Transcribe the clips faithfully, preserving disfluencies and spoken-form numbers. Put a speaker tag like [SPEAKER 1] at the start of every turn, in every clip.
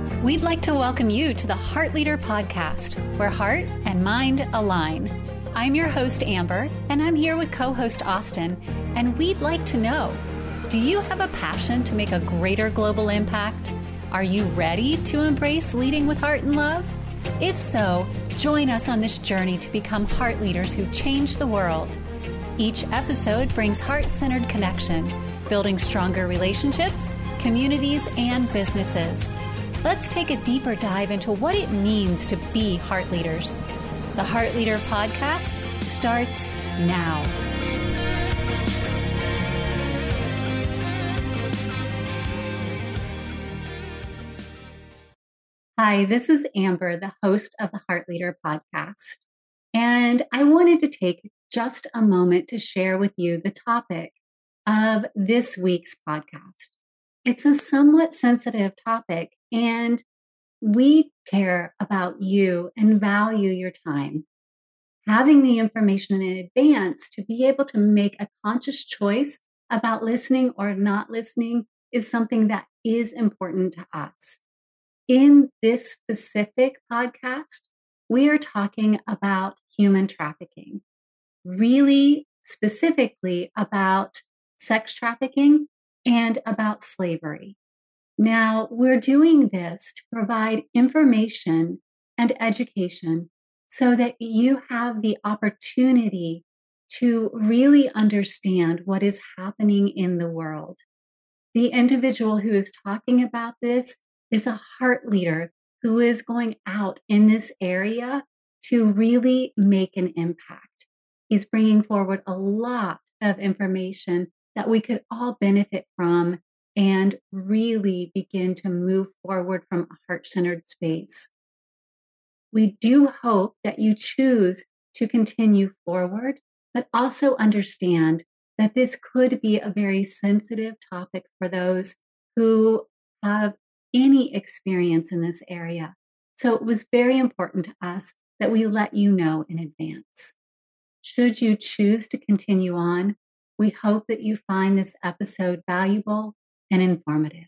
[SPEAKER 1] We'd like to welcome you to the Heart Leader Podcast, where heart and mind align. I'm your host, Amber, and I'm here with co-host Austin, and we'd like to know, do you have a passion to make a greater global impact? Are you ready to embrace leading with heart and love? If so, join us on this journey to become heart leaders who change the world. Each episode brings heart-centered connection, building stronger relationships, communities, and businesses. Let's take a deeper dive into what it means to be heart leaders. The Heart Leader Podcast starts now. Hi, this is Amber, the host of the Heart Leader Podcast. And I wanted to take just a moment to share with you the topic of this week's podcast. It's a somewhat sensitive topic, and we care about you and value your time. Having the information in advance to be able to make a conscious choice about listening or not listening is something that is important to us. In this specific podcast, we are talking about human trafficking, really specifically about sex trafficking and about slavery. Now, we're doing this to provide information and education so that you have the opportunity to really understand what is happening in the world. The individual who is talking about this is a heart leader who is going out in this area to really make an impact. He's bringing forward a lot of information that we could all benefit from and really begin to move forward from a heart-centered space. We do hope that you choose to continue forward, but also understand that this could be a very sensitive topic for those who have any experience in this area. So it was very important to us that we let you know in advance. Should you choose to continue on, we hope that you find this episode valuable and informative.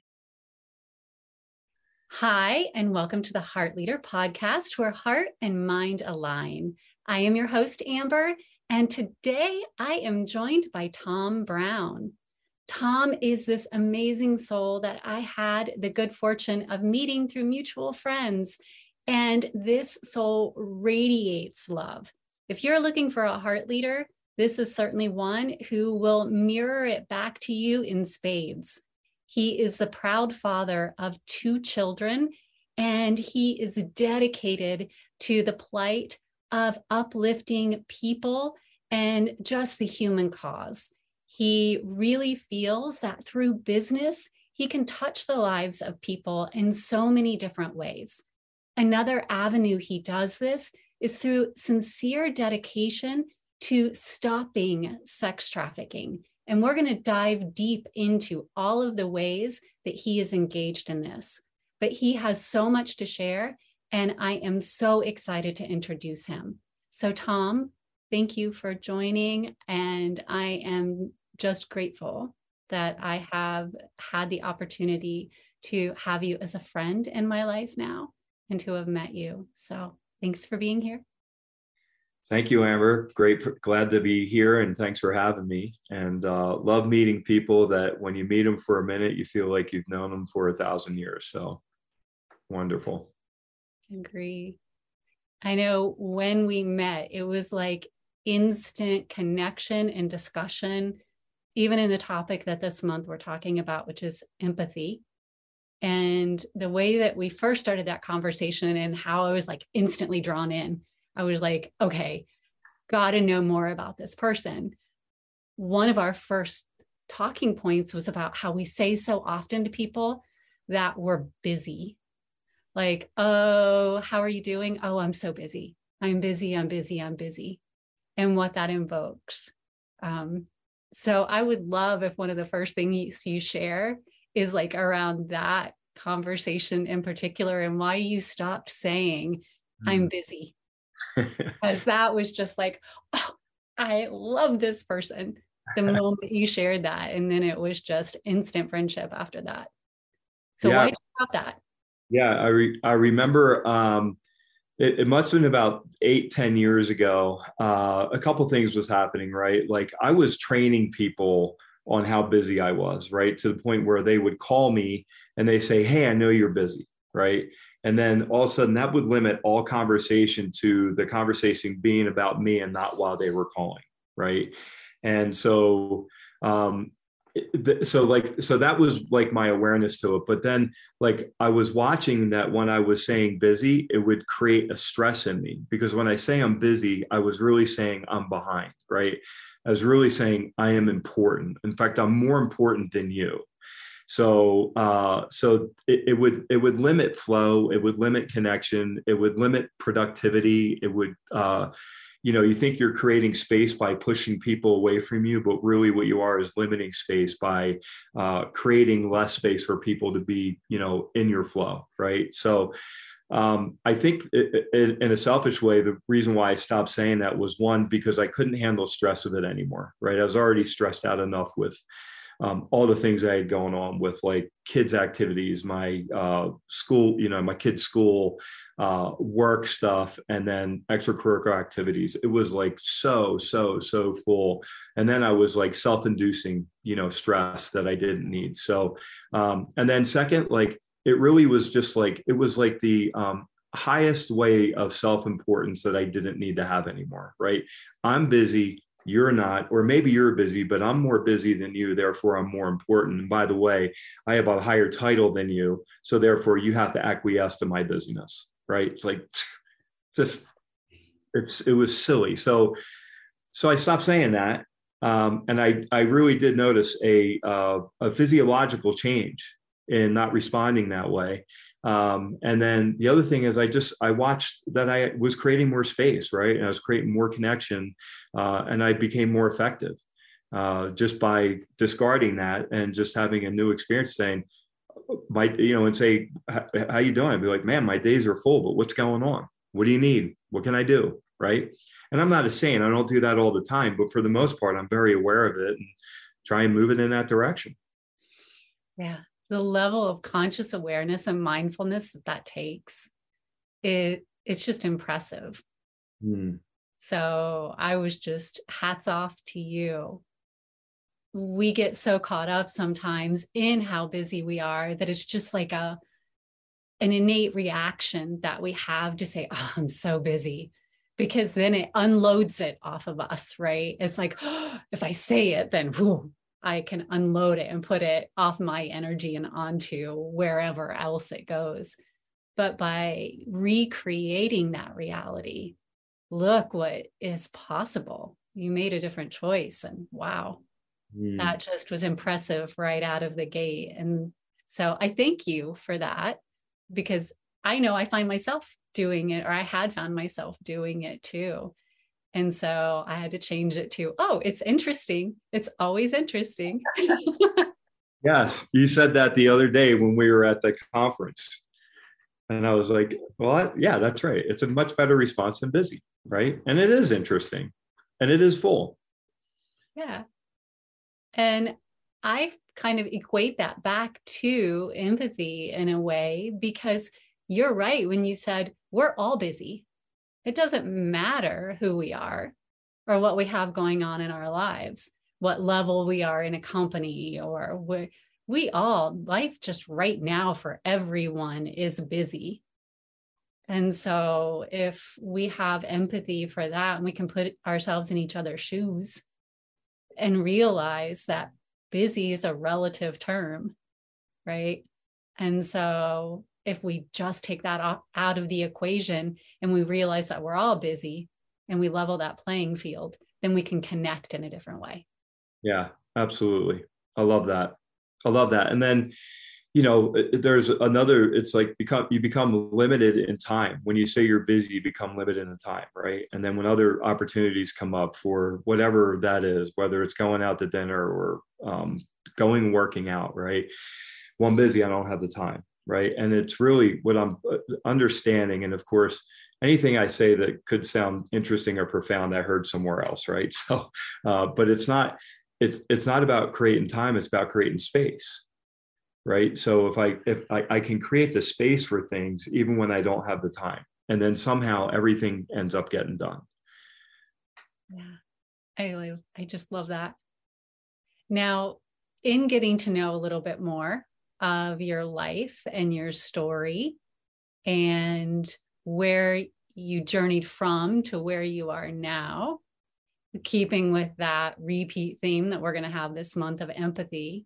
[SPEAKER 1] Hi, and welcome to the Heart Leader Podcast, where heart and mind align. I am your host, Amber, and today I am joined by Tom Brown. Tom is this amazing soul that I had the good fortune of meeting through mutual friends, and this soul radiates love. If you're looking for a heart leader, this is certainly one who will mirror it back to you in spades. He is the proud father of two children, and he is dedicated to the plight of uplifting people and just the human cause. He really feels that through business, he can touch the lives of people in so many different ways. Another avenue he does this is through sincere dedication to stopping sex trafficking. And we're going to dive deep into all of the ways that he is engaged in this. But he has so much to share, and I am so excited to introduce him. So Tom, thank you for joining, and I am just grateful that I have had the opportunity to have you as a friend in my life now and to have met you. So thanks for being here.
[SPEAKER 2] Thank you, Amber. Great. Glad to be here, and thanks for having me. And uh, love meeting people that when you meet them for a minute, you feel like you've known them for a thousand years. So wonderful.
[SPEAKER 1] Agree. I know when we met, it was like instant connection and discussion, even in the topic that this month we're talking about, which is empathy. And the way that we first started that conversation and how I was like instantly drawn in, I was like, okay, got to know more about this person. One of our first talking points was about how we say so often to people that we're busy. Like, oh, how are you doing? Oh, I'm so busy. I'm busy, I'm busy, I'm busy. And what that invokes. Um, so I would love if one of the first things you share is like around that conversation in particular and why you stopped saying, mm. I'm busy. Because that was just like, oh, I love this person the moment you shared that. And then it was just instant friendship after that. So yeah. Why did you stop that?
[SPEAKER 2] Yeah, I re- I remember um, it, it must have been about eight, ten years ago. Uh, a couple things was happening, right? Like I was training people on how busy I was, right? To the point where they would call me and they say, "Hey, I know you're busy," right? And then all of a sudden that would limit all conversation to the conversation being about me and not while they were calling, right? And so um, so like so that was like my awareness to it, but then like I was watching that when I was saying busy, it would create a stress in me because when I say I'm busy, I was really saying I'm behind, right? I was really saying I am important. In fact, I'm more important than you. So uh, so it, it would it would limit flow, it would limit connection, it would limit productivity, it would uh, you know, you think you're creating space by pushing people away from you, but really what you are is limiting space by uh, creating less space for people to be, you know, in your flow, right? So um, I think it, it, in a selfish way, the reason why I stopped saying that was one, because I couldn't handle stress of it anymore, right? I was already stressed out enough with um, all the things I had going on with like kids' activities, my uh, school, you know, my kids' school, uh, work stuff, and then extracurricular activities. It was like so, so, so full. And then I was like self-inducing, you know, stress that I didn't need. So, um, and then second, like it really was just like, it was like the, um, highest way of self-importance that I didn't need to have anymore, right? I'm busy, you're not, or maybe you're busy, but I'm more busy than you, therefore I'm more important. And by the way, I have a higher title than you, so therefore you have to acquiesce to my busyness, right? It's like just it's it was silly. So so I stopped saying that, um, and I I really did notice a uh, a physiological change in not responding that way. Um, and then the other thing is I just I watched that I was creating more space, right? And I was creating more connection, uh, and I became more effective uh, just by discarding that and just having a new experience, saying my you know and say how you doing? I'd be like, man, my days are full, but what's going on? What do you need? What can I do? Right? And I'm not a saint. I don't do that all the time, but for the most part, I'm very aware of it and try and move it in that direction.
[SPEAKER 1] Yeah. The level of conscious awareness and mindfulness that that takes, it, it's just impressive.
[SPEAKER 2] Hmm.
[SPEAKER 1] So I was just hats off to you. We get so caught up sometimes in how busy we are that it's just like a an innate reaction that we have to say, oh, I'm so busy, because then it unloads it off of us, right? It's like, oh, if I say it, then whew, I can unload it and put it off my energy and onto wherever else it goes. But by recreating that reality, look what is possible. You made a different choice. And wow,
[SPEAKER 2] Hmm.
[SPEAKER 1] that just was impressive right out of the gate. And so I thank you for that, because I know I find myself doing it, or I had found myself doing it too. And so I had to change it to, oh, it's interesting. It's always interesting.
[SPEAKER 2] Yes, you said that the other day when we were at the conference. And I was like, well, yeah, that's right. It's a much better response than busy, right? And it is interesting and it is full.
[SPEAKER 1] Yeah. And I kind of equate that back to empathy in a way, because you're right when you said we're all busy. It doesn't matter who we are or what we have going on in our lives, what level we are in a company, or we we all, life just right now for everyone is busy. And so if we have empathy for that and we can put ourselves in each other's shoes and realize that busy is a relative term, right? And so if we just take that out of the equation and we realize that we're all busy and we level that playing field, then we can connect in a different way.
[SPEAKER 2] Yeah, absolutely. I love that. I love that. And then, you know, there's another, it's like become, you become limited in time. When you say you're busy, you become limited in time, right? And then when other opportunities come up for whatever that is, whether it's going out to dinner or um, going working out, right? Well, I'm busy, I don't have the time, right? And it's really what I'm understanding. And of course, anything I say that could sound interesting or profound, I heard somewhere else, right? So, uh, but it's not, it's it's not about creating time, it's about creating space, right? So if I if I, I can create the space for things even when I don't have the time, and then somehow everything ends up getting done.
[SPEAKER 1] Yeah, I I just love that. Now, in getting to know a little bit more of your life and your story and where you journeyed from to where you are now, keeping with that repeat theme that we're going to have this month of empathy,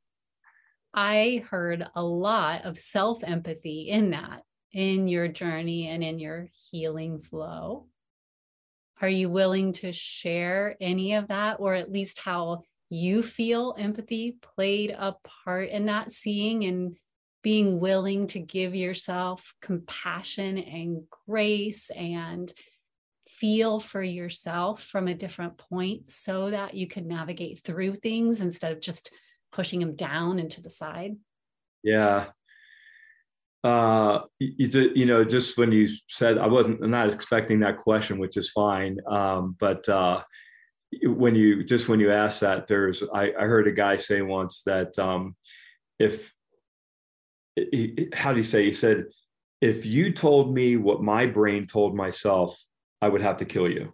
[SPEAKER 1] I heard a lot of self-empathy in that, in your journey and in your healing flow. Are you willing to share any of that, or at least how you feel empathy played a part in that, seeing and being willing to give yourself compassion and grace and feel for yourself from a different point so that you can navigate through things instead of just pushing them down into the side?
[SPEAKER 2] Yeah. Uh, you, you know, just when you said, I wasn't, I'm not expecting that question, which is fine. Um, but uh, when you, just when you asked that, there's, I, I heard a guy say once that um, if, he, how do you say, he said, if you told me what my brain told myself, I would have to kill you.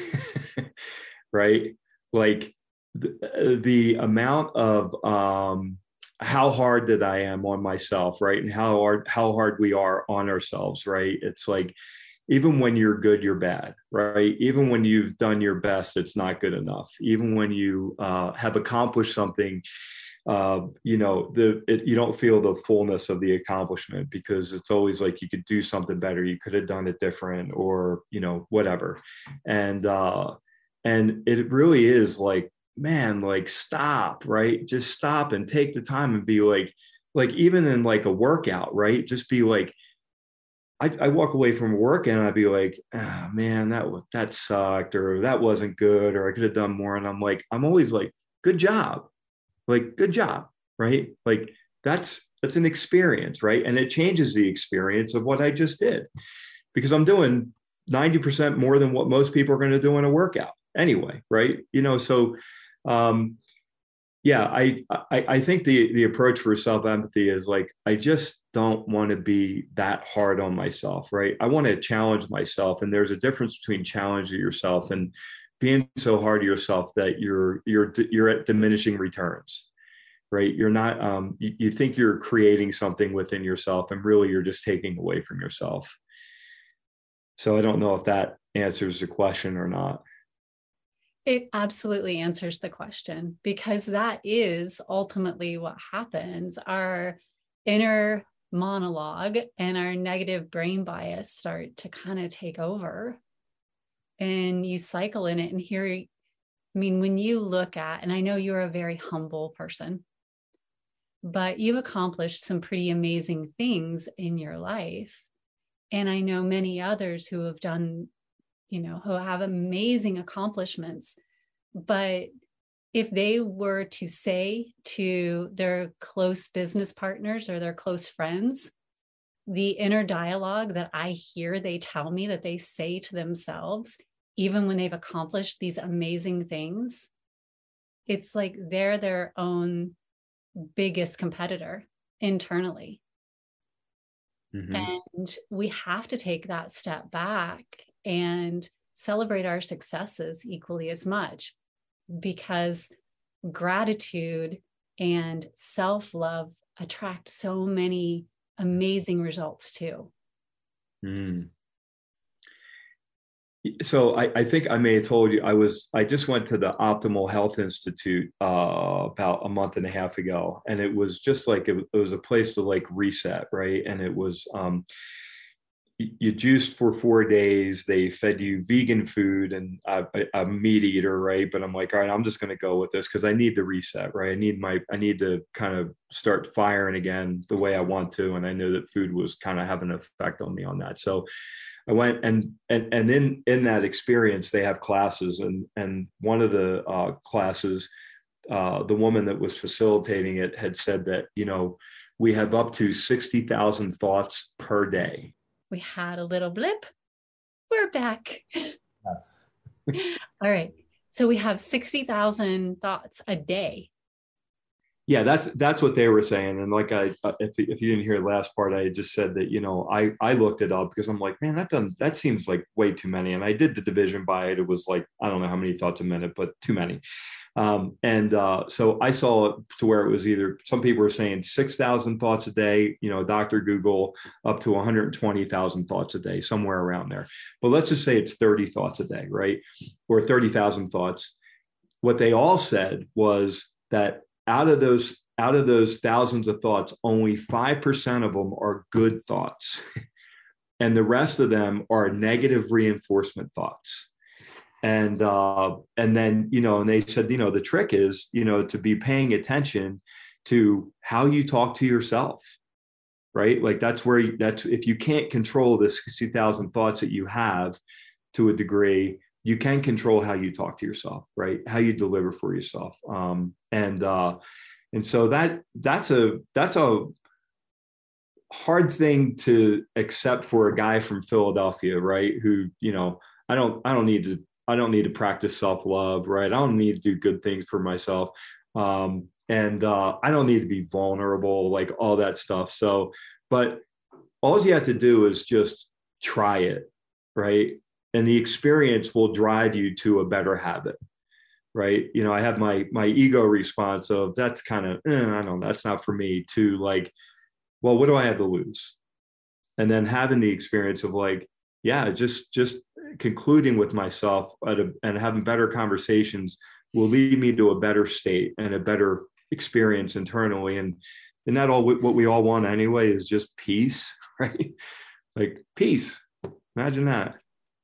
[SPEAKER 2] Right? Like the, the amount of, um, how hard that I am on myself, right? And how hard, how hard we are on ourselves, right? It's like, even when you're good, you're bad, right? Even when you've done your best, it's not good enough. Even when you uh, have accomplished something, uh, you know, the it, you don't feel the fullness of the accomplishment, because it's always like you could do something better, you could have done it different, or you know, whatever. And uh, and it really is like, man, like stop, right? Just stop and take the time and be like, like even in like a workout, right? Just be like, I, I walk away from work and I'd be like, ah, man, that was, that sucked, or that wasn't good, or I could have done more. And I'm like, I'm always like, good job, like good job, right? Like that's that's an experience, right? And it changes the experience of what I just did, because I'm doing ninety percent more than what most people are going to do in a workout anyway, right? You know, so um, yeah, I, I I think the the approach for self empathy is like, I just don't want to be that hard on myself, right? I want to challenge myself, and there's a difference between challenging yourself and being so hard to yourself that you're you're you're at diminishing returns, right? You're not um, you, you think you're creating something within yourself, and really you're just taking away from yourself. So I don't know if that answers the question or not.
[SPEAKER 1] It absolutely answers the question, because that is ultimately what happens. Our inner monologue and our negative brain bias start to kind of take over, and you cycle in it. And here, I mean, when you look at, and I know you're a very humble person, but you've accomplished some pretty amazing things in your life. And I know many others who have done, you know, who have amazing accomplishments. But if they were to say to their close business partners or their close friends, the inner dialogue that I hear they tell me that they say to themselves, even when they've accomplished these amazing things, it's like they're their own biggest competitor internally. Mm-hmm. And we have to take that step back and celebrate our successes equally as much, because gratitude and self-love attract so many amazing results too.
[SPEAKER 2] Mm. So I, I think I may have told you, I was I just went to the Optimal Health Institute uh, about a month and a half ago, and it was just like it, it was a place to like reset, right? And it was um, you juiced for four days. They fed you vegan food, and I, I, I'm a meat eater, right? But I'm like, all right, I'm just going to go with this because I need the reset, right? I need my I need to kind of start firing again the way I want to, and I knew that food was kind of having an effect on me on that, so. I went and and and in in that experience, they have classes, and and one of the uh, classes, uh, the woman that was facilitating it had said that, you know, we have up to sixty thousand thoughts per day.
[SPEAKER 1] We had a little blip. We're back.
[SPEAKER 2] Yes.
[SPEAKER 1] All right. So we have sixty thousand thoughts a day.
[SPEAKER 2] Yeah, that's that's what they were saying. And like I, uh, if if you didn't hear the last part, I just said that, you know, I I looked it up because I'm like, man, that doesn't that seems like way too many. And I did the division by it. It was like, I don't know how many thoughts a minute, but too many. Um, and uh, so I saw it to where it was either, some people were saying six thousand thoughts a day, you know, Doctor Google, up to one hundred twenty thousand thoughts a day, somewhere around there. But let's just say it's thirty thoughts a day, right? Or thirty thousand thoughts. What they all said was that out of those out of those thousands of thoughts, only five percent of them are good thoughts. And the rest of them are negative reinforcement thoughts. And uh, and then, you know, and they said, you know, the trick is, you know, to be paying attention to how you talk to yourself, right? Like that's where you, that's, if you can't control the sixty thousand thoughts that you have to a degree, you can control how you talk to yourself, right? How you deliver for yourself. Um, and uh, and so that that's a that's a hard thing to accept for a guy from Philadelphia, right? Who, you know, I don't I don't need to I don't need to practice self-love, right? I don't need to do good things for myself. Um, and uh, I don't need to be vulnerable, like all that stuff. So, but all you have to do is just try it, right? And the experience will drive you to a better habit, right? You know, I have my my ego response of that's kind of, eh, I don't know, that's not for me, to like, well, what do I have to lose? And then having the experience of like, yeah, just just concluding with myself at a, and having better conversations will lead me to a better state and a better experience internally. And and that all what we all want anyway is just peace, right? Like peace. Imagine that.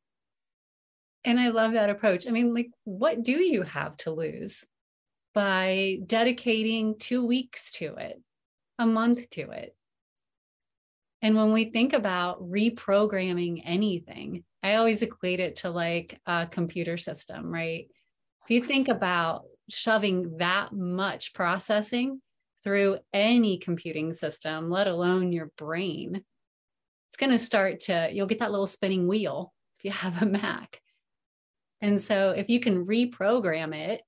[SPEAKER 1] And I love that approach. I mean, like, what do you have to lose by dedicating two weeks to it, a month to it? And when we think about reprogramming anything, I always equate it to like a computer system, right? If you think about shoving that much processing through any computing system, let alone your brain, it's going to start to, you'll get that little spinning wheel if you have a Mac. And so if you can reprogram it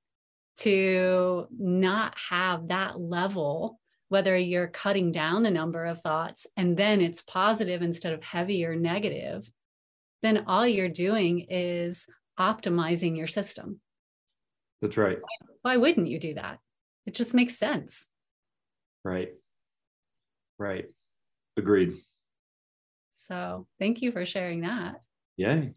[SPEAKER 1] to not have that level, whether you're cutting down the number of thoughts and then it's positive instead of heavy or negative, then all you're doing is optimizing your system.
[SPEAKER 2] That's right.
[SPEAKER 1] Why, why wouldn't you do that? It just makes sense.
[SPEAKER 2] Right. Right. Agreed.
[SPEAKER 1] So thank you for sharing that.
[SPEAKER 2] Yay.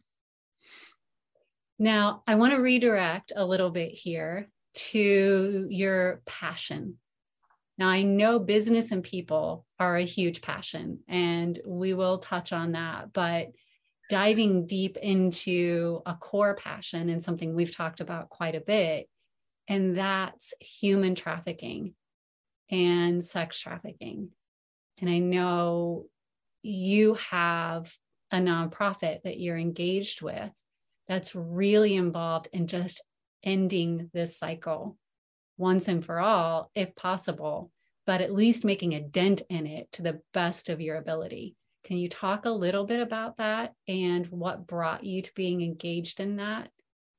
[SPEAKER 1] Now, I want to redirect a little bit here to your passion. Now, I know business and people are a huge passion, and we will touch on that, but diving deep into a core passion and something we've talked about quite a bit, and that's human trafficking and sex trafficking. And I know you have a nonprofit that you're engaged with that's really involved in just ending this cycle once and for all, if possible, but at least making a dent in it to the best of your ability. Can you talk a little bit about that and what brought you to being engaged in that?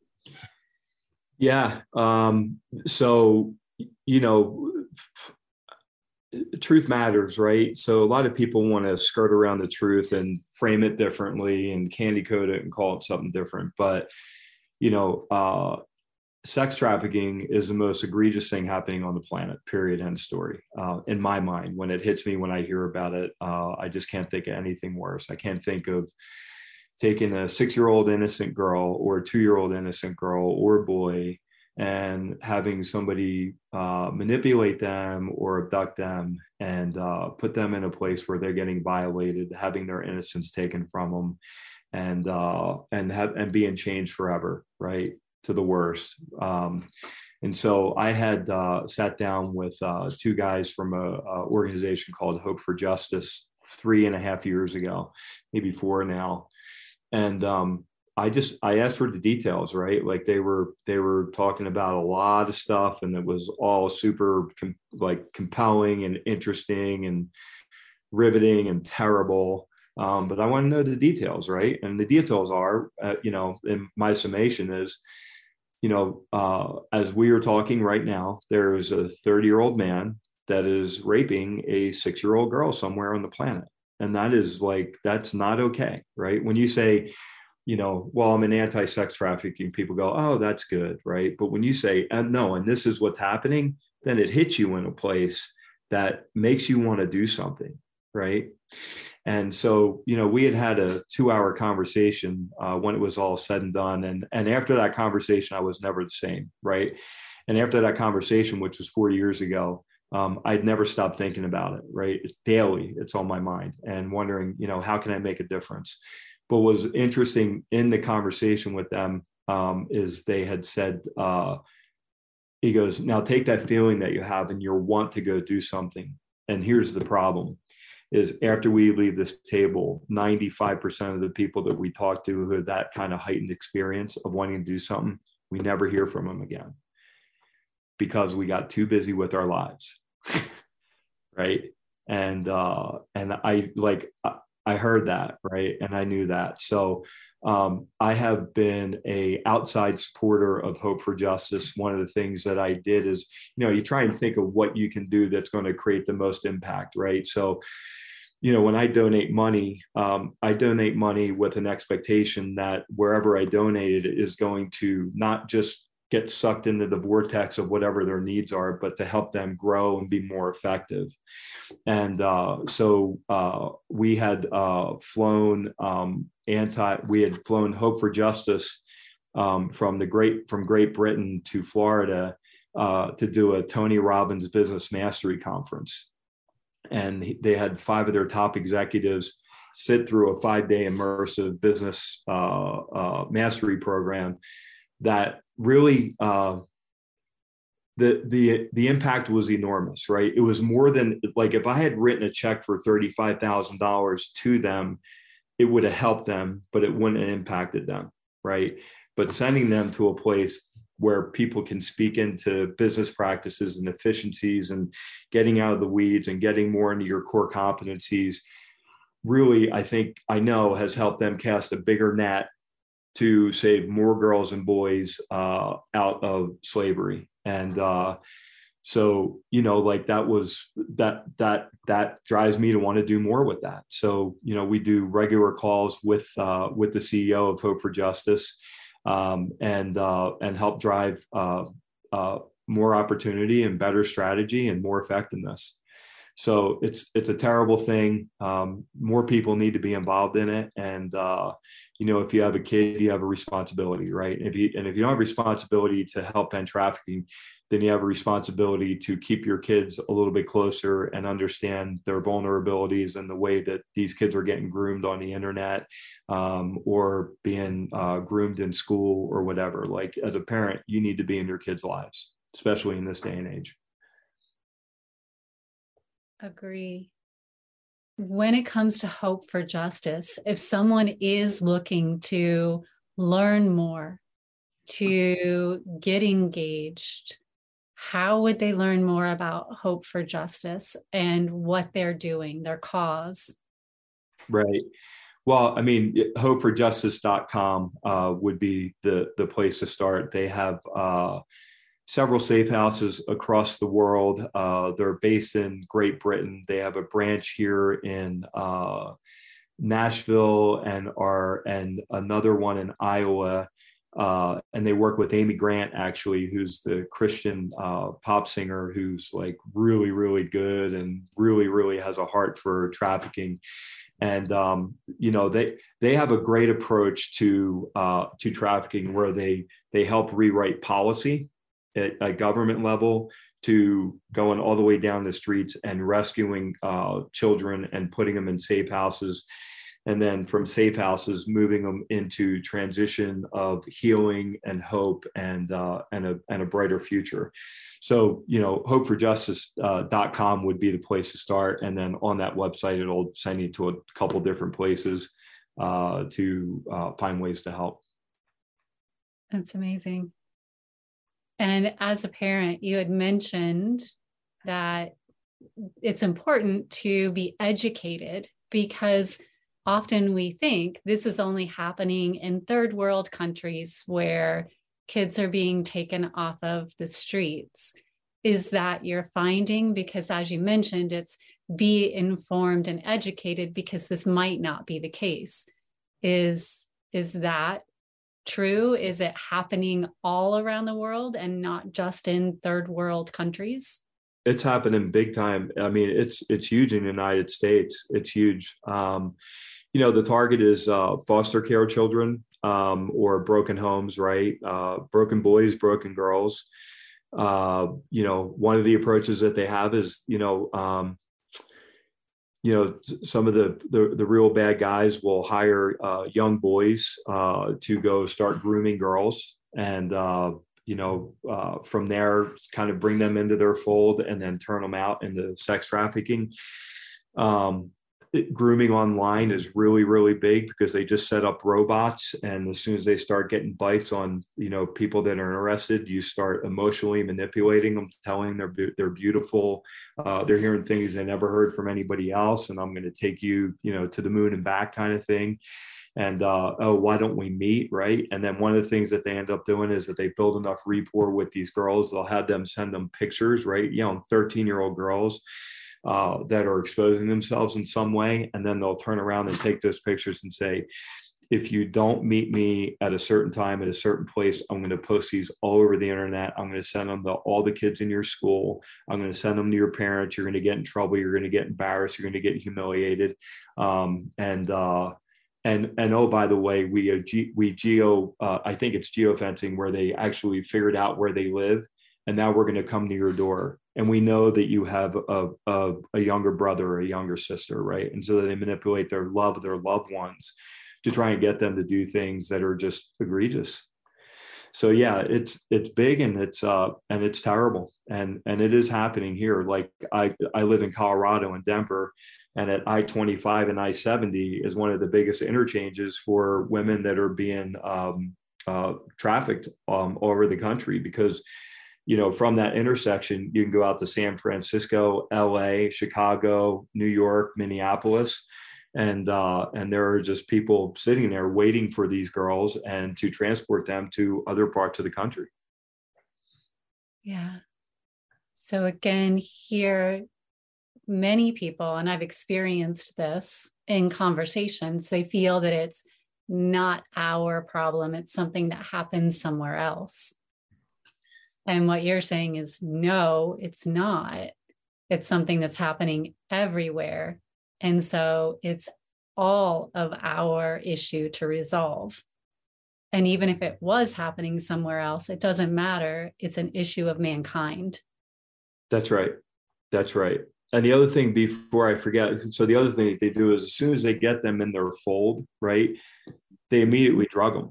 [SPEAKER 2] Yeah. Um, so, you know, truth matters, right? So a lot of people want to skirt around the truth and frame it differently and candy coat it and call it something different. But, you know, uh, sex trafficking is the most egregious thing happening on the planet, period, end story. Uh, in my mind, when it hits me, when I hear about it, uh, I just can't think of anything worse. I can't think of taking a six-year-old innocent girl or a two-year-old innocent girl or boy and having somebody uh, manipulate them or abduct them and uh, put them in a place where they're getting violated, having their innocence taken from them, and uh, and have and being changed forever, right, to the worst. Um, and so I had uh, sat down with uh, two guys from a, a organization called Hope for Justice three and a half years ago, maybe four now, and um, I just, I asked for the details, right? Like they were, they were talking about a lot of stuff and it was all super com- like compelling and interesting and riveting and terrible. Um, but I want to know the details, right? And the details are, uh, you know, in my summation is you know, uh, as we are talking right now, there is a thirty year old man that is raping a six year old girl somewhere on the planet. And that is like, that's not okay, right? When you say, you know, well, I'm an anti-sex trafficking, people go, oh, that's good, right? But when you say, and no, and this is what's happening, then it hits you in a place that makes you want to do something, right? And so, you know, we had had a two-hour conversation uh, when it was all said and done, and and after that conversation, I was never the same, right? And after that conversation, which was four years ago, um, I'd never stopped thinking about it, right? It's daily, it's on my mind, and wondering, you know, how can I make a difference? But what was interesting in the conversation with them um, is they had said, uh, he goes, now take that feeling that you have and your want to go do something. And here's the problem is after we leave this table, ninety-five percent of the people that we talk to who have that kind of heightened experience of wanting to do something, we never hear from them again because we got too busy with our lives. Right. And, uh, and I like, I heard that, right? And I knew that. So um, I have been a outside supporter of Hope for Justice. One of the things that I did is, you know, you try and think of what you can do that's going to create the most impact, right? So, you know, when I donate money, um, I donate money with an expectation that wherever I donate it is going to not just get sucked into the vortex of whatever their needs are, but to help them grow and be more effective. And uh, so uh, we had uh, flown um, anti, we had flown Hope for Justice um, from the great from Great Britain to Florida uh, to do a Tony Robbins Business Mastery Conference, and they had five of their top executives sit through a five-day immersive business uh, uh, mastery program that really. Uh, The, the the impact was enormous, right? It was more than like if I had written a check for thirty-five thousand dollars to them, it would have helped them, but it wouldn't have impacted them, right? But sending them to a place where people can speak into business practices and efficiencies and getting out of the weeds and getting more into your core competencies, really, I think I know has helped them cast a bigger net to save more girls and boys uh, out of slavery. And uh, so, you know, like that was that that that drives me to want to do more with that. So, you know, we do regular calls with uh, with the C E O of Hope for Justice um, and uh, and help drive uh, uh, more opportunity and better strategy and more effectiveness. So it's it's a terrible thing. Um, more people need to be involved in it, and uh, you know, if you have a kid, you have a responsibility, right? If you and if you don't have a responsibility to help end trafficking, then you have a responsibility to keep your kids a little bit closer and understand their vulnerabilities and the way that these kids are getting groomed on the internet um, or being uh, groomed in school or whatever. Like as a parent, you need to be in your kids' lives, especially in this day and age.
[SPEAKER 1] Agree. When it comes to Hope for Justice, if someone is looking to learn more, to get engaged, how would they learn more about Hope for Justice and what they're doing, their cause?
[SPEAKER 2] Right. Well, I mean, hope for justice dot com uh, would be the, the place to start. They have uh, several safe houses across the world. Uh, they're based in Great Britain. They have a branch here in uh, Nashville and are and another one in Iowa. Uh, and they work with Amy Grant, actually, who's the Christian uh, pop singer who's like really, really good and really, really has a heart for trafficking. And um, you know, they they have a great approach to uh, to trafficking, where they they help rewrite policy at a government level to going all the way down the streets and rescuing uh, children and putting them in safe houses. And then from safe houses, moving them into transition of healing and hope and uh, and a and a brighter future. So, you know, hope for justice dot com would be the place to start. And then on that website, it'll send you to a couple different places uh, to uh, find ways to help.
[SPEAKER 1] That's amazing. And as a parent, you had mentioned that it's important to be educated, because often we think this is only happening in third world countries where kids are being taken off of the streets. Is that you're finding? Because as you mentioned, it's be informed and educated, because this might not be the case. Is, is that true? Is it happening all around the world and not just in third world countries?
[SPEAKER 2] It's happening big time. I mean, it's it's huge in the United States. It's huge. Um, you know, the target is uh, foster care children um, or broken homes, right? Uh, broken boys, broken girls. Uh, you know, one of the approaches that they have is, you know, um, you know, some of the, the, the real bad guys will hire uh, young boys uh, to go start grooming girls, and uh, you know, uh, from there, kind of bring them into their fold and then turn them out into sex trafficking. Um, it, grooming online is really, really big, because they just set up robots. And as soon as they start getting bites on, you know, people that are interested, you start emotionally manipulating them, telling them they're, they're beautiful. Uh, they're hearing things they never heard from anybody else. And I'm going to take you, you know, to the moon and back, kind of thing. And, uh, oh, why don't we meet? Right. And then one of the things that they end up doing is that they build enough rapport with these girls. They'll have them send them pictures, right? You know, thirteen year old girls uh, that are exposing themselves in some way. And then they'll turn around and take those pictures and say, if you don't meet me at a certain time at a certain place, I'm going to post these all over the internet. I'm going to send them to all the kids in your school. I'm going to send them to your parents. You're going to get in trouble. You're going to get embarrassed. You're going to get humiliated. Um, and, uh, And, and oh, by the way, we uh, G, we geo, uh, I think it's geofencing, where they actually figured out where they live. And now we're going to come to your door. And we know that you have a, a, a younger brother or a younger sister, right? And so they manipulate their love, their loved ones, to try and get them to do things that are just egregious. So yeah, it's it's big, and it's uh and it's terrible. And and it is happening here. Like I, I live in Colorado, in Denver. And at I twenty-five and I seventy is one of the biggest interchanges for women that are being um, uh, trafficked um, all over the country, because, you know, from that intersection, you can go out to San Francisco, L A, Chicago, New York, Minneapolis. And, uh, and there are just people sitting there waiting for these girls and to transport them to other parts of the country.
[SPEAKER 1] Yeah. So again, here, many people, and I've experienced this in conversations, they feel that it's not our problem. It's something that happens somewhere else. And what you're saying is, no, it's not. It's something that's happening everywhere. And so it's all of our issue to resolve. And even if it was happening somewhere else, it doesn't matter. It's an issue of mankind.
[SPEAKER 2] That's right. That's right. And the other thing, before I forget, so the other thing that they do is, as soon as they get them in their fold, right, they immediately drug them.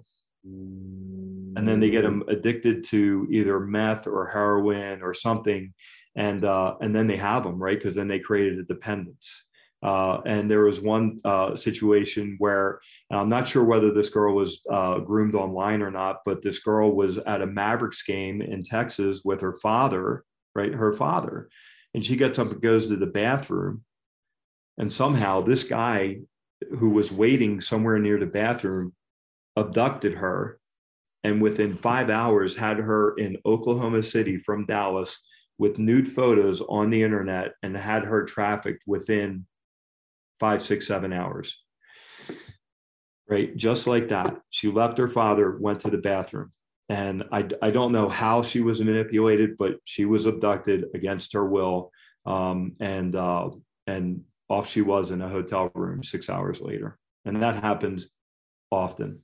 [SPEAKER 2] And then they get them addicted to either meth or heroin or something. And, uh, and then they have them, right? Because then they created a dependence. Uh, and there was one uh, situation where, I'm not sure whether this girl was uh, groomed online or not, but this girl was at a Mavericks game in Texas with her father, right? Her father. And she gets up and goes to the bathroom. And somehow this guy who was waiting somewhere near the bathroom abducted her. And within five hours had her in Oklahoma City from Dallas with nude photos on the internet, and had her trafficked within five, six, seven hours. Right? Just like that. She left her father, went to the bathroom. And I, I don't know how she was manipulated, but she was abducted against her will. Um, and, uh, and off she was in a hotel room six hours later. And that happens often.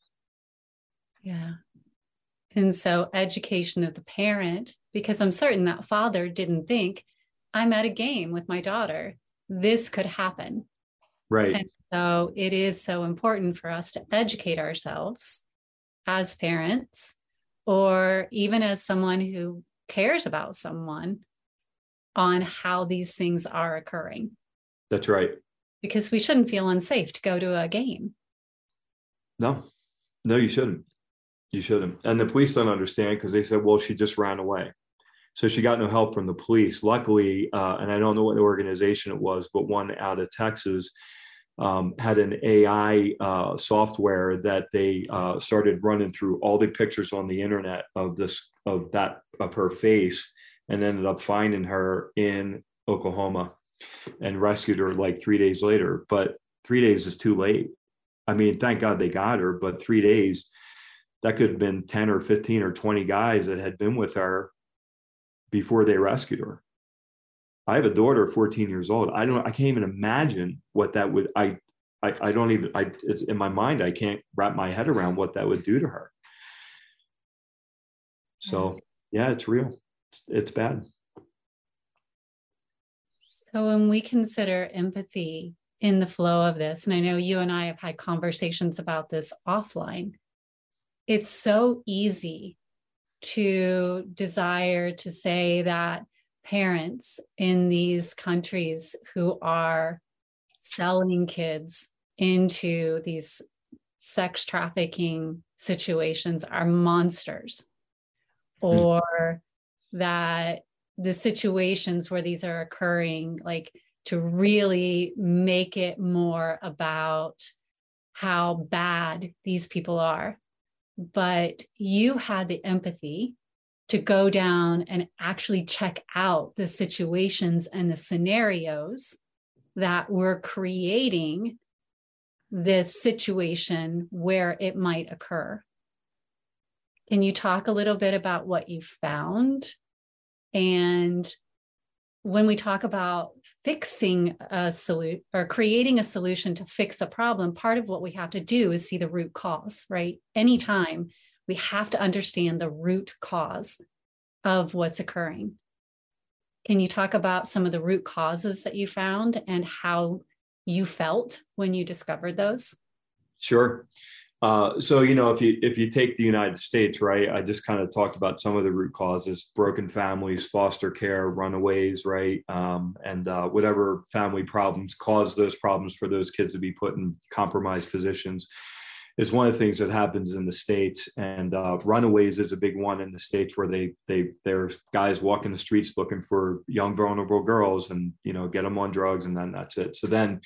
[SPEAKER 1] Yeah. And so education of the parent, because I'm certain that father didn't think, I'm at a game with my daughter, this could happen.
[SPEAKER 2] Right.
[SPEAKER 1] And so it is so important for us to educate ourselves as parents, or even as someone who cares about someone, on how these things are occurring.
[SPEAKER 2] That's right.
[SPEAKER 1] Because we shouldn't feel unsafe to go to a game.
[SPEAKER 2] No, no, you shouldn't. You shouldn't. And the police don't understand, because they said, well, she just ran away. So she got no help from the police. Luckily, uh, and I don't know what organization it was, but one out of Texas, um, had an A I uh, software that they uh, started running through all the pictures on the internet of this, of that, of her face, and ended up finding her in Oklahoma and rescued her like three days later. But three days is too late. I mean, thank God they got her, but three days, that could have been ten or fifteen or twenty guys that had been with her before they rescued her. I have a daughter, fourteen years old. I don't, I can't even imagine what that would, I, I, I don't even, I, it's in my mind. I can't wrap my head around what that would do to her. So yeah, it's real. It's, it's bad.
[SPEAKER 1] So when we consider empathy in the flow of this, and I know you and I have had conversations about this offline, it's so easy to desire to say that parents in these countries who are selling kids into these sex trafficking situations are monsters, or that the situations where these are occurring, like to really make it more about how bad these people are. But you had the empathy to go down and actually check out the situations and the scenarios that were creating this situation where it might occur. Can you talk a little bit about what you found? And when we talk about fixing a solution or creating a solution to fix a problem, part of what we have to do is see the root cause, right? Anytime we have to understand the root cause of what's occurring. Can you talk about some of the root causes that you found and how you felt when you discovered those?
[SPEAKER 2] Sure. Uh, so, you know, if you if you take the United States, right, I just kind of talked about some of the root causes: broken families, foster care, runaways, right, um, and uh, whatever family problems cause those problems for those kids to be put in compromised positions is one of the things that happens in the States. And uh, runaways is a big one in the States, where they they there's guys walking the streets looking for young vulnerable girls, and you know, get them on drugs, and then that's it. So then.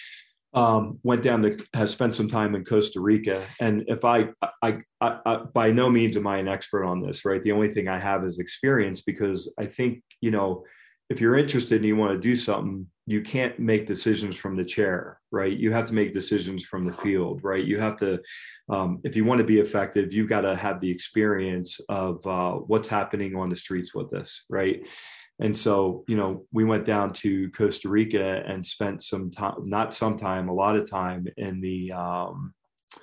[SPEAKER 2] Um, went down to, has spent some time in Costa Rica. And if I, I, I, I, by no means am I an expert on this, right? The only thing I have is experience, because I think, you know, if you're interested and you want to do something, you can't make decisions from the chair, right? You have to make decisions from the field, right? You have to, um, if you want to be effective, you've got to have the experience of uh, what's happening on the streets with this, right? And so, you know, we went down to Costa Rica and spent some time, not some time, a lot of time in the um,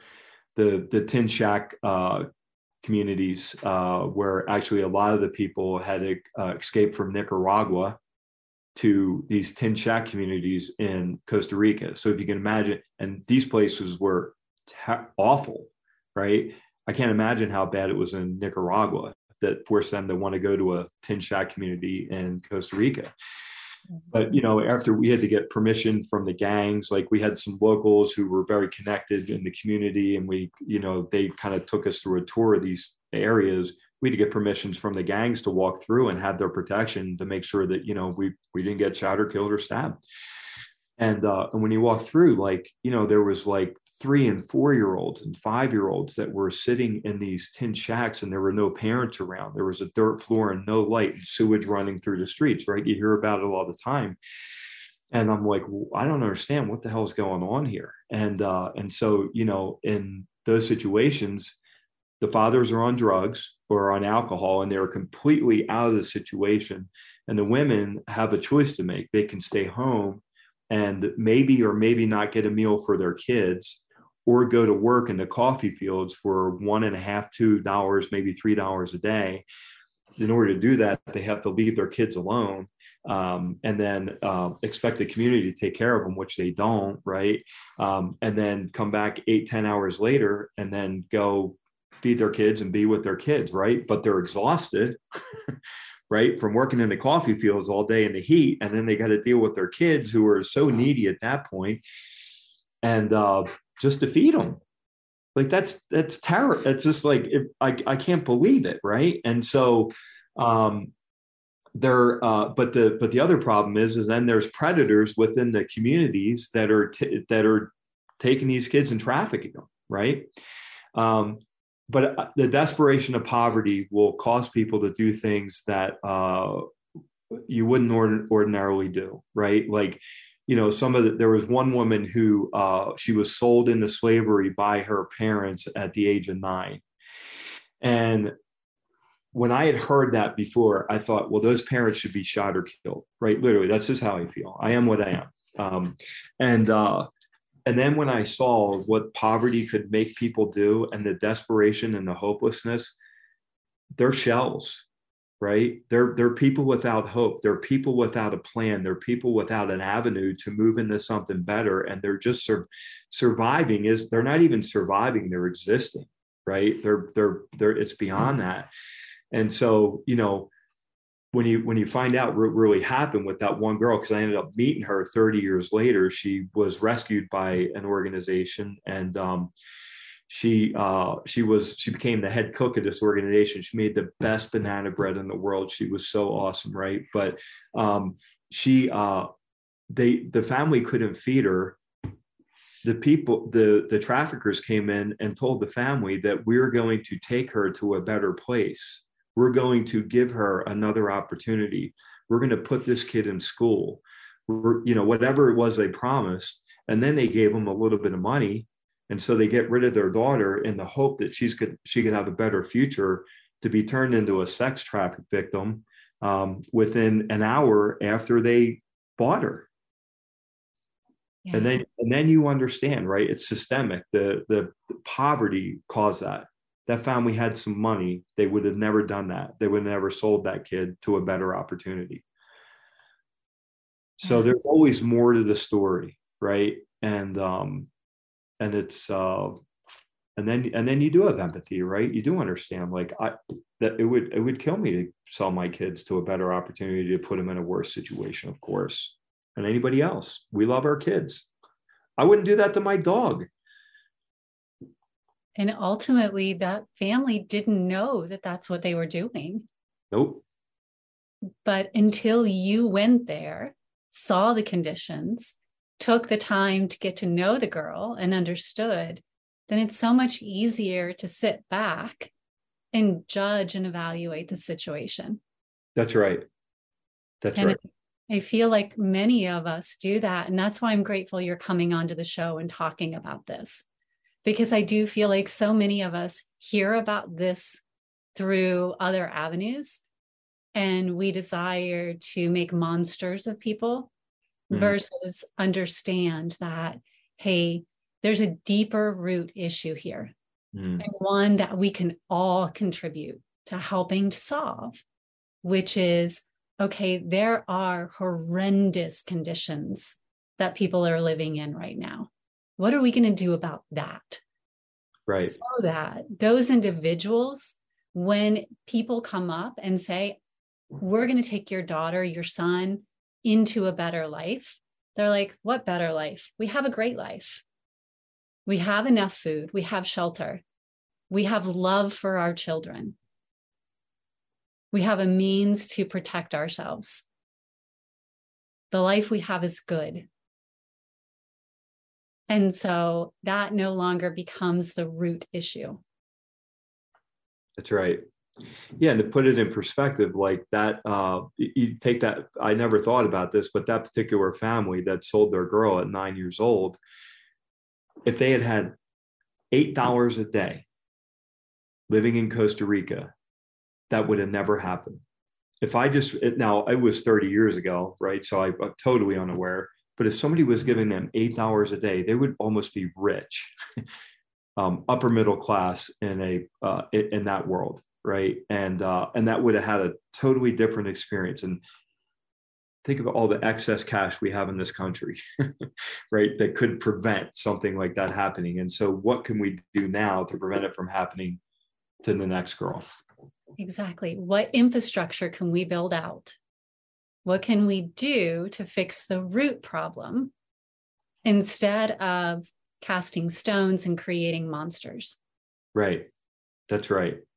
[SPEAKER 2] the the tin shack uh, communities, uh, where actually a lot of the people had uh, escaped from Nicaragua to these tin shack communities in Costa Rica. So if you can imagine, and these places were ta- awful, right? I can't imagine how bad it was in Nicaragua that forced them to want to go to a tin shack community in Costa Rica. But, you know, after we had to get permission from the gangs, like we had some locals who were very connected in the community, and we, you know, they kind of took us through a tour of these areas. We had to get permissions from the gangs to walk through and have their protection to make sure that, you know, we, we didn't get shot or killed or stabbed. And, uh, and when you walk through, like, you know, there was like three and four year olds and five year olds that were sitting in these tin shacks, and there were no parents around. There was a dirt floor and no light and sewage running through the streets, right? You hear about it all the time. And I'm like, well, I don't understand what the hell is going on here. And, uh, and so, you know, in those situations, the fathers are on drugs or on alcohol, and they're completely out of the situation. And the women have a choice to make. They can stay home and maybe or maybe not get a meal for their kids, or go to work in the coffee fields for one and a half, two dollars, maybe three dollars a day. In order to do that, they have to leave their kids alone, um, and then uh, expect the community to take care of them, which they don't, right? Um, and then come back eight, ten hours later, and then go feed their kids and be with their kids, right? But they're exhausted. Right, from working in the coffee fields all day in the heat, and then they got to deal with their kids who are so needy at that point, and uh, just to feed them, like that's that's terrible. It's just like it, I I can't believe it, right? And so, um, there, uh, but the but the other problem is, is then there's predators within the communities that are t- that are taking these kids and trafficking them, right? Um, but the desperation of poverty will cause people to do things that uh, you wouldn't or- ordinarily do, right? Like, you know, some of the, there was one woman who uh, she was sold into slavery by her parents at the age of nine, and when I had heard that before, I thought, well, those parents should be shot or killed, right? Literally, that's just how I feel. I am what I am. Um, and uh, and then when I saw what poverty could make people do and the desperation and the hopelessness, they're shells, right? They're they're people without hope. They're people without a plan. They're people without an avenue to move into something better. And they're just sur- surviving. Is they're not even surviving. They're existing, right? They're they're they're. It's beyond that. And so, you know, when you when you find out what really happened with that one girl, because I ended up meeting her thirty years later, she was rescued by an organization, and um, she uh, she was she became the head cook of this organization. She made the best banana bread in the world. She was so awesome, right? But um, she uh, they the family couldn't feed her. The people, the the traffickers came in and told the family that we're going to take her to a better place. We're going to give her another opportunity. We're going to put this kid in school. We're, you know, whatever it was they promised. And then they gave them a little bit of money. And so they get rid of their daughter in the hope that she's could, she could have a better future, to be turned into a sex traffic victim um, within an hour after they bought her. Yeah. And then, and then you understand, right? It's systemic. The, the the poverty caused that. That family had some money, they would have never done that. They would have never sold that kid to a better opportunity. So there's always more to the story, right? And um, and it's uh, and then and then you do have empathy, right? You do understand, like I that it would it would kill me to sell my kids to a better opportunity to put them in a worse situation, of course, than anybody else. We love our kids. I wouldn't do that to my dog.
[SPEAKER 1] And ultimately, that family didn't know that that's what they were doing.
[SPEAKER 2] Nope.
[SPEAKER 1] But until you went there, saw the conditions, took the time to get to know the girl and understood, then it's so much easier to sit back and judge and evaluate the situation.
[SPEAKER 2] That's right. That's
[SPEAKER 1] and
[SPEAKER 2] right.
[SPEAKER 1] I feel like many of us do that. And that's why I'm grateful you're coming onto the show and talking about this. Because I do feel like so many of us hear about this through other avenues, and we desire to make monsters of people mm-hmm. versus understand that, hey, there's a deeper root issue here, mm-hmm. and one that we can all contribute to helping to solve, which is, okay, there are horrendous conditions that people are living in right now. What are we going to do about that?
[SPEAKER 2] Right.
[SPEAKER 1] So that those individuals, when people come up and say, we're going to take your daughter, your son into a better life, they're like, what better life? We have a great life. We have enough food. We have shelter. We have love for our children. We have a means to protect ourselves. The life we have is good. And so that no longer becomes the root issue.
[SPEAKER 2] That's right. Yeah. And to put it in perspective, like that, uh, you take that, I never thought about this, but that particular family that sold their girl at nine years old, if they had had eight dollars a day living in Costa Rica, that would have never happened. If I just, it, now it was thirty years ago, right? So I, I'm totally unaware. But if somebody was giving them eight dollars a day, they would almost be rich, um, upper middle class in a uh, in that world, right? And uh, and that would have had a totally different experience. And think of all the excess cash we have in this country, right? That could prevent something like that happening. And so, what can we do now to prevent it from happening to the next girl?
[SPEAKER 1] Exactly. What infrastructure can we build out? What can we do to fix the root problem instead of casting stones and creating monsters?
[SPEAKER 2] Right. That's right.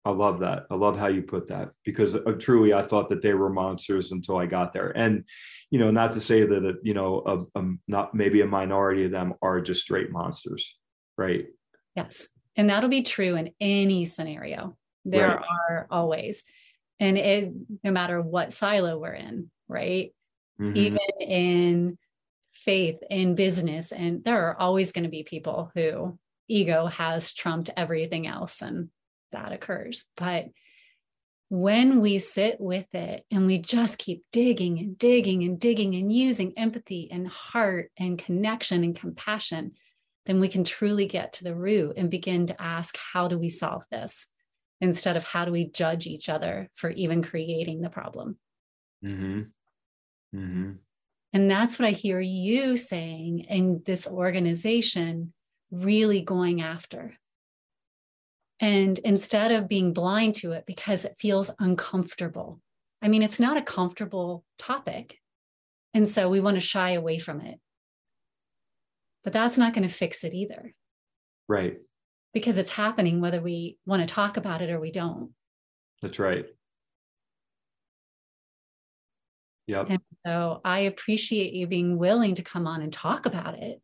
[SPEAKER 2] I love that. I love how you put that, because uh, truly I thought that they were monsters until I got there. And, you know, not to say that, uh, you know, of um, not maybe a minority of them are just straight monsters, right?
[SPEAKER 1] Yes. And that'll be true in any scenario. There
[SPEAKER 2] Right.
[SPEAKER 1] are always, and it, no matter what silo we're in, right?
[SPEAKER 2] Mm-hmm.
[SPEAKER 1] Even in faith, in business, and there are always going to be people who ego has trumped everything else, and that occurs. But when we sit with it and we just keep digging and digging and digging and using empathy and heart and connection and compassion, then we can truly get to the root and begin to ask, how do we solve this? Instead of how do we judge each other for even creating the problem?
[SPEAKER 2] Mm-hmm. Mm-hmm.
[SPEAKER 1] And that's what I hear you saying in this organization, really going after. And instead of being blind to it because it feels uncomfortable. I mean, it's not a comfortable topic. And so we want to shy away from it. But that's not going to fix it either.
[SPEAKER 2] Right.
[SPEAKER 1] Because it's happening whether we want to talk about it or we don't.
[SPEAKER 2] That's right. Yep.
[SPEAKER 1] And so I appreciate you being willing to come on and talk about it.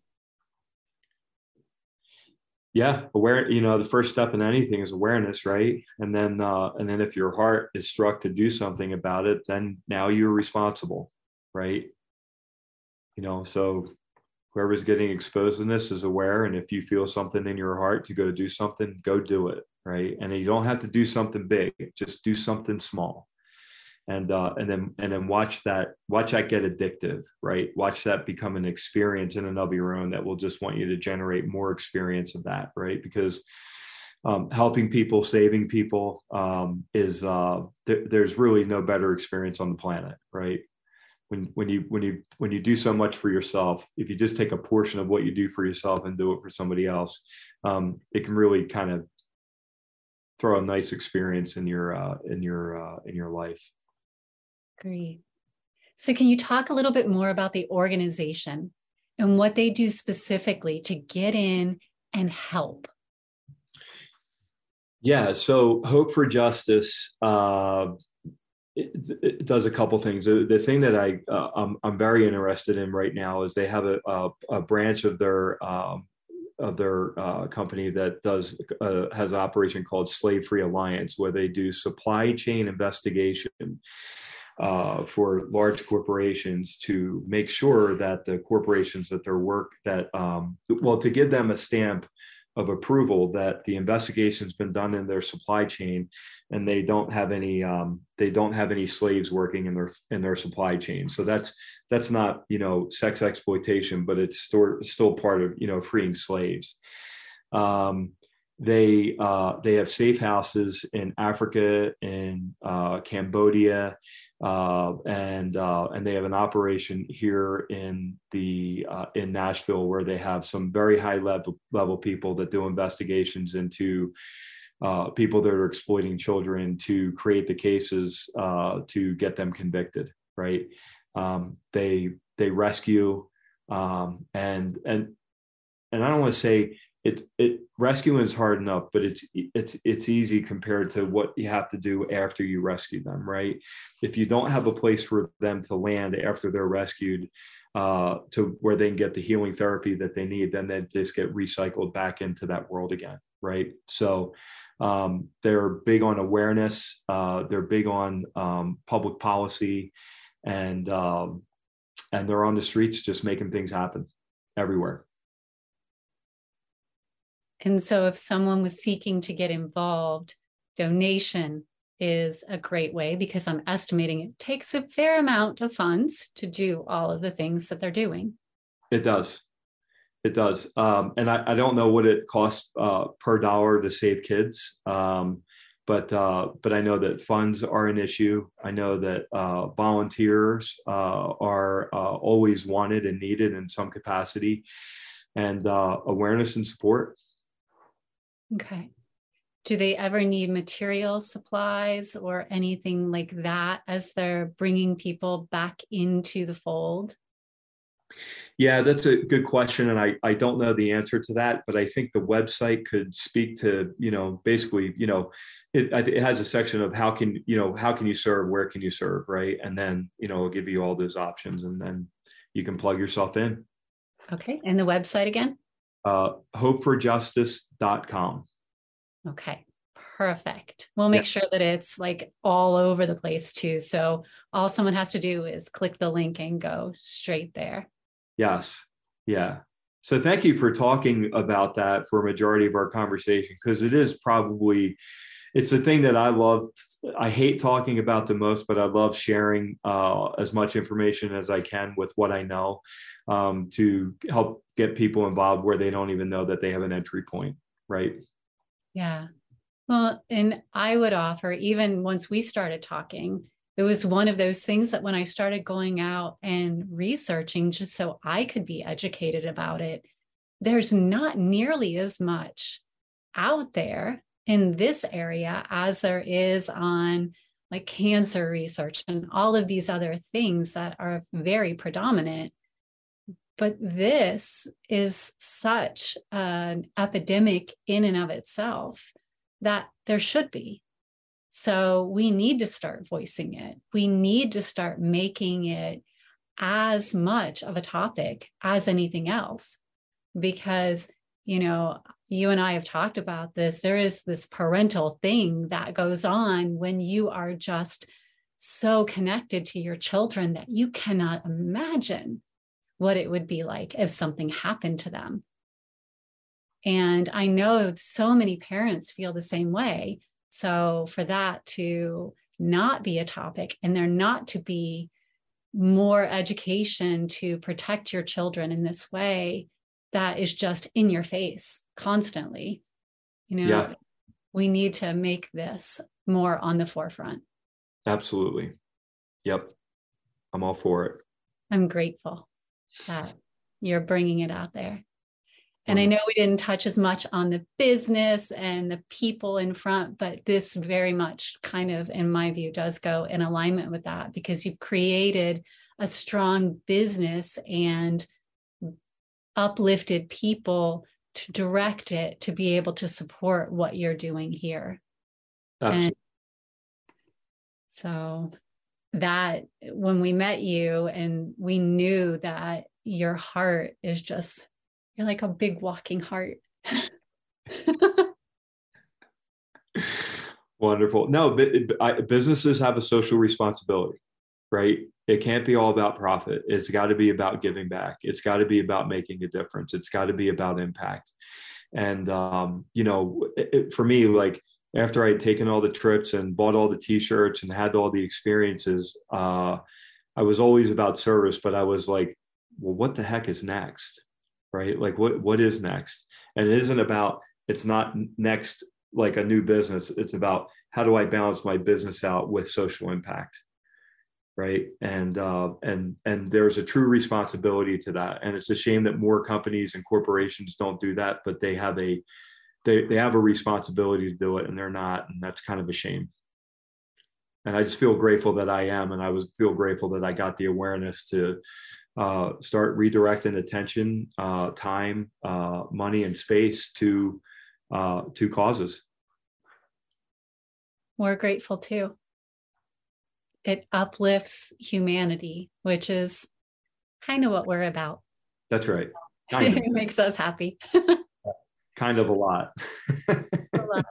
[SPEAKER 2] Yeah, aware, you know, the first step in anything is awareness, right? And then uh and then if your heart is struck to do something about it, then now you're responsible, right? You know, so whoever's getting exposed in this is aware, and if you feel something in your heart to go do something, go do it, right? And you don't have to do something big, just do something small. And uh, and then and then watch that watch that get addictive, right? Watch that become an experience in and of your own that will just want you to generate more experience of that, right? Because um, helping people, saving people um, is uh, th- there's really no better experience on the planet, right? When when you when you when you do so much for yourself, if you just take a portion of what you do for yourself and do it for somebody else, um, it can really kind of throw a nice experience in your uh, in your uh, in your life.
[SPEAKER 1] Great. So can you talk a little bit more about the organization and what they do specifically to get in and help?
[SPEAKER 2] Yeah, so Hope for Justice uh, it, it does a couple things. The, the thing that I uh, I'm, I'm very interested in right now is they have a, a, a branch of their um, of their uh, company that does uh, has an operation called Slave Free Alliance, where they do supply chain investigation uh, for large corporations to make sure that the corporations that their work that um, well to give them a stamp of approval that the investigation's been done in their supply chain, and they don't have any um, they don't have any slaves working in their in their supply chain. So that's that's not, you know, sex exploitation, but it's still still part of, you know, freeing slaves. Um, they uh, they have safe houses in Africa, in uh, Cambodia, uh, and uh, and they have an operation here in the uh, in Nashville, where they have some very high level level people that do investigations into uh, people that are exploiting children, to create the cases uh, to get them convicted. Right? Um, they they rescue um, and and and I don't want to say it it rescuing is hard enough, but it's it's it's easy compared to what you have to do after you rescue them, right? If you don't have a place for them to land after they're rescued, uh, to where they can get the healing therapy that they need, then they just get recycled back into that world again, right? So um, they're big on awareness. Uh, they're big on um, public policy, and um, and they're on the streets just making things happen everywhere.
[SPEAKER 1] And so if someone was seeking to get involved, donation is a great way, because I'm estimating it takes a fair amount of funds to do all of the things that they're doing.
[SPEAKER 2] It does. It does. Um, and I, I don't know what it costs uh, per dollar to save kids. Um, but uh, but I know that funds are an issue. I know that uh, volunteers uh, are uh, always wanted and needed in some capacity, and uh, awareness and support.
[SPEAKER 1] Okay. Do they ever need materials, supplies, or anything like that as they're bringing people back into the fold?
[SPEAKER 2] Yeah, that's a good question. And I, I don't know the answer to that, but I think the website could speak to, you know, basically, you know, it, it has a section of how can, you know, how can you serve, where can you serve, right? And then, you know, it'll give you all those options and then you can plug yourself in.
[SPEAKER 1] Okay. And the website again?
[SPEAKER 2] Uh, hope for justice dot com.
[SPEAKER 1] Okay. Perfect. We'll make yeah. sure that it's like all over the place too. So all someone has to do is click the link and go straight there.
[SPEAKER 2] Yes. Yeah. So thank you for talking about that for a majority of our conversation, because it is probably, it's the thing that I love. I hate talking about the most, but I love sharing uh, as much information as I can with what I know um, to help get people involved where they don't even know that they have an entry point. Right.
[SPEAKER 1] Yeah. Well, and I would offer, even once we started talking, it was one of those things that when I started going out and researching just so I could be educated about it, there's not nearly as much out there in this area as there is on like cancer research and all of these other things that are very predominant. But this is such an epidemic in and of itself that there should be. So we need to start voicing it. We need to start making it as much of a topic as anything else, because, you know, you and I have talked about this. There is this parental thing that goes on when you are just so connected to your children that you cannot imagine what it would be like if something happened to them. And I know so many parents feel the same way. So for that to not be a topic and there not to be more education to protect your children in this way, that is just in your face constantly. You know, yeah. We need to make this more on the forefront.
[SPEAKER 2] Absolutely. Yep. I'm all for it.
[SPEAKER 1] I'm grateful that you're bringing it out there. And I know we didn't touch as much on the business and the people in front, but this very much kind of, in my view, does go in alignment with that, because you've created a strong business and uplifted people to direct it to be able to support what you're doing here. Absolutely. And so that when we met you and we knew that your heart is just, you're like a big walking heart.
[SPEAKER 2] Wonderful. No, businesses have a social responsibility, right? It can't be all about profit. It's got to be about giving back. It's got to be about making a difference. It's got to be about impact. And, um, you know, it, for me, like after I had taken all the trips and bought all the t-shirts and had all the experiences, uh, I was always about service, but I was like, well, what the heck is next? Right? Like what, what is next? And it isn't about, it's not next, like a new business. It's about how do I balance my business out with social impact? Right. And, uh, and, and there's a true responsibility to that. And it's a shame that more companies and corporations don't do that, but they have a, they, they have a responsibility to do it and they're not. And that's kind of a shame. And I just feel grateful that I am. And I was feel grateful that I got the awareness to, uh, start redirecting attention, uh, time, uh, money, and space to, uh, to causes.
[SPEAKER 1] We're grateful too. It uplifts humanity, which is kind of what we're about.
[SPEAKER 2] That's right. Kind of.
[SPEAKER 1] It makes us happy.
[SPEAKER 2] Kind of a lot.
[SPEAKER 1] A lot.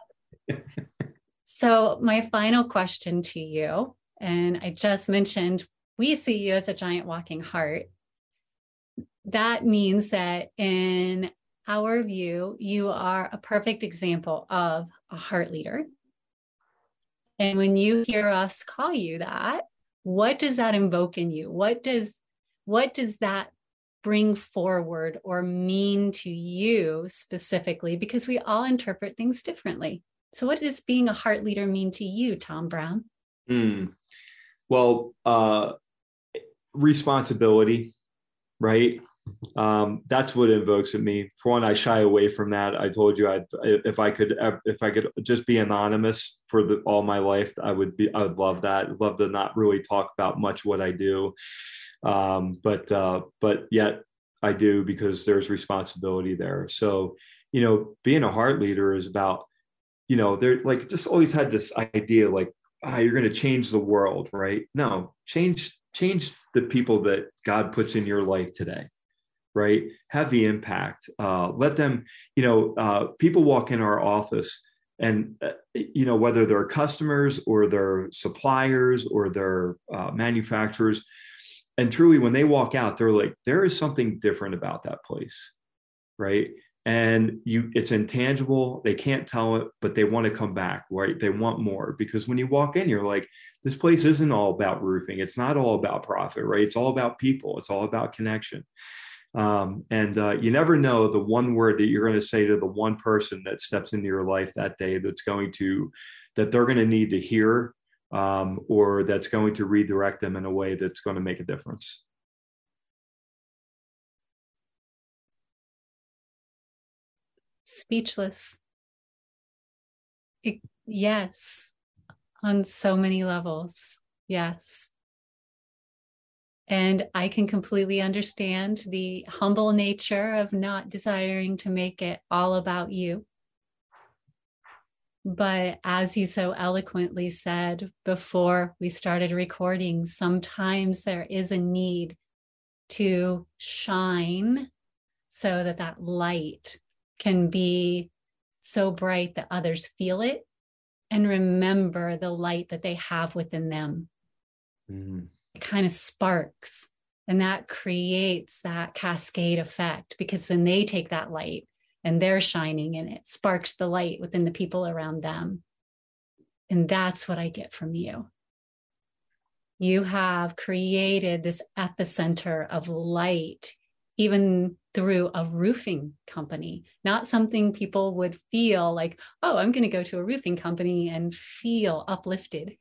[SPEAKER 1] So my final question to you, and I just mentioned, we see you as a giant walking heart. That means that in our view, you are a perfect example of a heart leader. And when you hear us call you that, what does that invoke in you? What does, what does that bring forward or mean to you specifically? Because we all interpret things differently. So what does being a heart leader mean to you, Tom Brown?
[SPEAKER 2] Mm. Well, uh, responsibility, right? Um, that's what invokes in me. For one, I shy away from that. I told you, I'd, if I could, if I could just be anonymous for the, all my life, I would be, I would love that. I'd love to not really talk about much what I do. Um, but, uh, but yet I do because there's responsibility there. So, you know, being a heart leader is about, you know, they're like, just always had this idea like, ah, you're going to change the world, right? No, change, change the people that God puts in your life today, right? Have the impact. Uh, let them, you know, uh, people walk in our office and, uh, you know, whether they're customers or they're suppliers or they're uh, manufacturers, and truly when they walk out, they're like, there is something different about that place, right? And you, it's intangible. They can't tell it, but they want to come back, right? They want more, because when you walk in, you're like, this place isn't all about roofing. It's not all about profit, right? It's all about people. It's all about connection. Um, and uh, you never know the one word that you're going to say to the one person that steps into your life that day that's going to, that they're going to need to hear, um, or that's going to redirect them in a way that's going to make a difference.
[SPEAKER 1] Speechless. It, yes, on so many levels. Yes. And I can completely understand the humble nature of not desiring to make it all about you. But as you so eloquently said before we started recording, sometimes there is a need to shine so that that light can be so bright that others feel it and remember the light that they have within them. Mm. It kind of sparks, and that creates that cascade effect, because then they take that light and they're shining, and it sparks the light within the people around them. And that's what I get from you. You have created this epicenter of light, even through a roofing company, not something people would feel like, oh, I'm going to go to a roofing company and feel uplifted.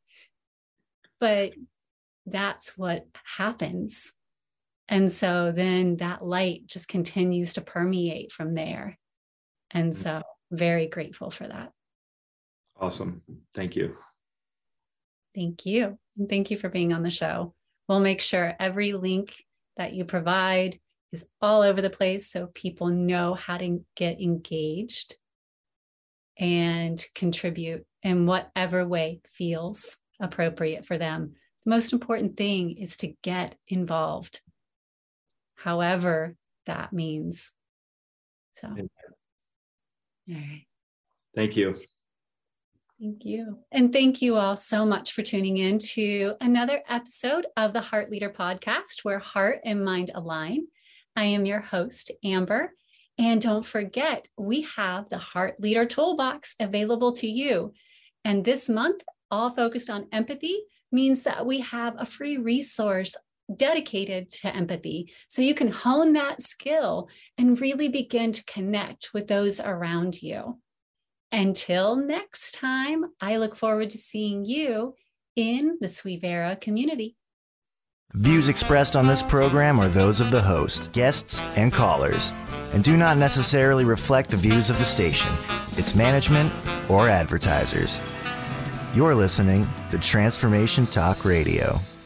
[SPEAKER 1] But that's what happens. And so then that light just continues to permeate from there. And so very grateful for that.
[SPEAKER 2] Awesome. Thank you.
[SPEAKER 1] Thank you. And thank you for being on the show. We'll make sure every link that you provide is all over the place so people know how to get engaged and contribute in whatever way feels appropriate for them. The most important thing is to get involved, however that means. So, all right.
[SPEAKER 2] Thank you.
[SPEAKER 1] Thank you. And thank you all so much for tuning in to another episode of the Heart Leader Podcast, where heart and mind align. I am your host, Amber. And don't forget, we have the Heart Leader Toolbox available to you. And this month, all focused on empathy, means that we have a free resource dedicated to empathy. So you can hone that skill and really begin to connect with those around you. Until next time, I look forward to seeing you in the Suivera community.
[SPEAKER 3] Views expressed on this program are those of the host, guests, and callers, and do not necessarily reflect the views of the station, its management, or advertisers. You're listening to Transformation Talk Radio.